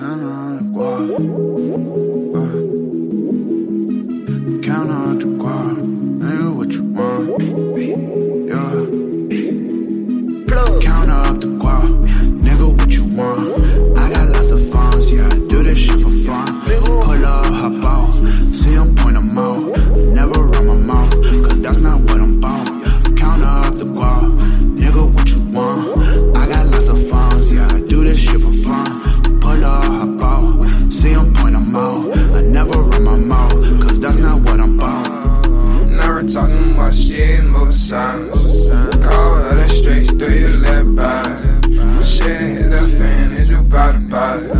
Count on the guap. Count on the guap. Nigga, what you want? Yeah. Count up the guap. Nigga, what you want? I got lots of funds, yeah, I do this shit for fun. Pull up, hop out, see him point them out. Never run my mouth, cause that's not what I'm about. Count up the guap. Nigga, what you want? I got lots of funds, yeah, I do this shit for fun. Pull up, hop out, see him point them out. I never run my mouth, cause that's not what I'm about. Never talking much, yeah, move silence. Call her the streets, do you live by? When shit hit the fan, is you bout it? And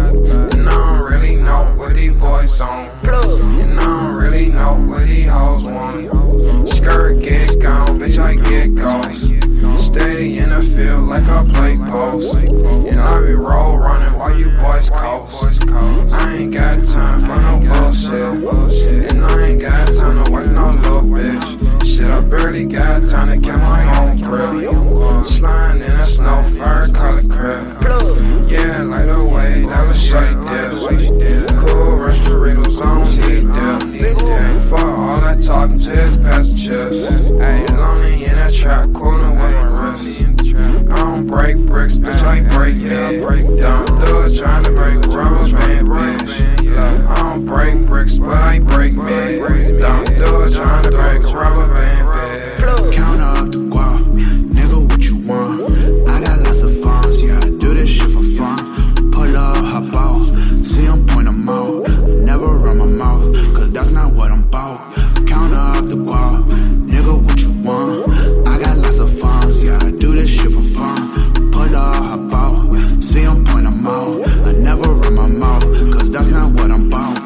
I don't really know what these boys on. And I don't really know what these hoes want. Skirt get gone, bitch, I get ghost. Stay in the field like I play post. And I be roll running while you boys coast. I ain't got time for no bullshit. And I ain't got time to work no little bitch. Shit, I barely got time to get my own grill. Sliding in a snow fire color crib. Yeah, light away, that was straight dish. Cool rush Doritos, I don't need dip. Fuck all that talking, just pass the chips. Ayy, lonely in that trap, coolin' with my wrist. I don't break bricks, bitch, I break head. Don't do it, tryna break rubber band, bitch. I don't break bricks, but I break me. Don't do it, tryna break rubber band, bitch. Count up the guap. Nigga, what you want? I got lots of funds, yeah, I do this shit for fun. Pull up, hop out, see him point them out. Never run my mouth, cause that's not what I'm about. Count up the guap. Nigga, what you want? I got lots of funds, yeah, I do this shit for fun. Pull up, hop out, see him point them out. I never run my mouth, cause that's not what I'm about.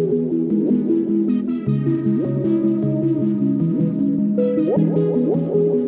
Woo!